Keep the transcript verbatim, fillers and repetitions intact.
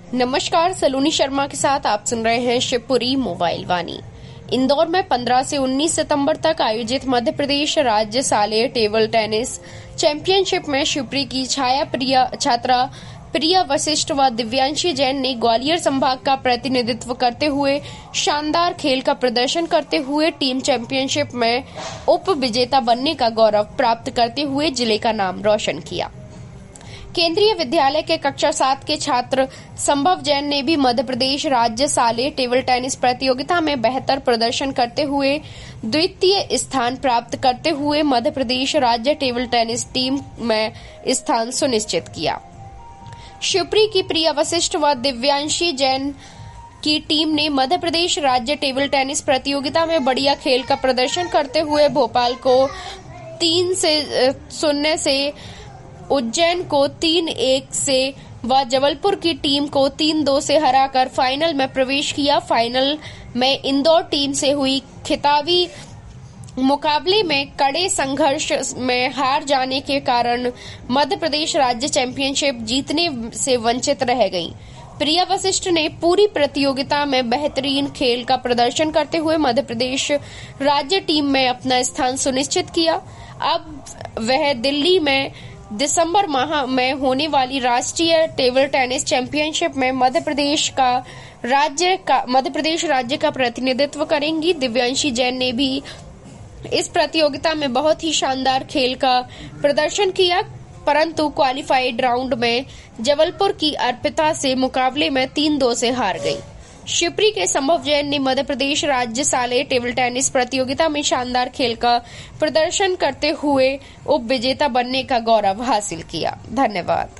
नमस्कार, सलोनी शर्मा के साथ आप सुन रहे हैं शिवपुरी मोबाइल वाणी। इंदौर में पंद्रह से उन्नीस सितंबर तक आयोजित मध्य प्रदेश राज्य शालेय टेबल टेनिस चैंपियनशिप में शिवपुरी की छाया प्रिया छात्रा प्रिया वशिष्ठ व दिव्यांशी जैन ने ग्वालियर संभाग का प्रतिनिधित्व करते हुए शानदार खेल का प्रदर्शन करते हुए टीम चैंपियनशिप में उप विजेता बनने का गौरव प्राप्त करते हुए जिले का नाम रोशन किया। केंद्रीय विद्यालय के कक्षा सात के छात्र संभव जैन ने भी मध्य प्रदेश राज्य शालेय टेबल टेनिस प्रतियोगिता में बेहतर प्रदर्शन करते हुए द्वितीय स्थान प्राप्त करते हुए मध्य प्रदेश राज्य टेबल टेनिस टीम में स्थान सुनिश्चित किया। शिवपुरी की प्रिया वशिष्ठ व दिव्यांशी जैन की टीम ने मध्य प्रदेश राज्य टेबल टेनिस प्रतियोगिता में बढ़िया खेल का प्रदर्शन करते हुए भोपाल को तीन से शून्य से, उज्जैन को तीन एक से व जबलपुर की टीम को तीन दो से हराकर फाइनल में प्रवेश किया। फाइनल में इंदौर टीम से हुई खिताबी मुकाबले में कड़े संघर्ष में हार जाने के कारण मध्य प्रदेश राज्य चैंपियनशिप जीतने से वंचित रह गई। प्रिया वशिष्ठ ने पूरी प्रतियोगिता में बेहतरीन खेल का प्रदर्शन करते हुए मध्य प्रदेश राज्य टीम में अपना स्थान सुनिश्चित किया। अब वह दिल्ली में दिसंबर माह में होने वाली राष्ट्रीय टेबल टेनिस चैंपियनशिप में मध्य प्रदेश का राज्य का मध्य प्रदेश राज्य का प्रतिनिधित्व करेंगी। दिव्यांशी जैन ने भी इस प्रतियोगिता में बहुत ही शानदार खेल का प्रदर्शन किया, परंतु क्वालिफाइड राउंड में जबलपुर की अर्पिता से मुकाबले में तीन दो से हार गई। शिवपुरी के संभव जैन ने मध्य प्रदेश राज्य शालेय टेबल टेनिस प्रतियोगिता में शानदार खेल का प्रदर्शन करते हुए उप विजेता बनने का गौरव हासिल किया। धन्यवाद।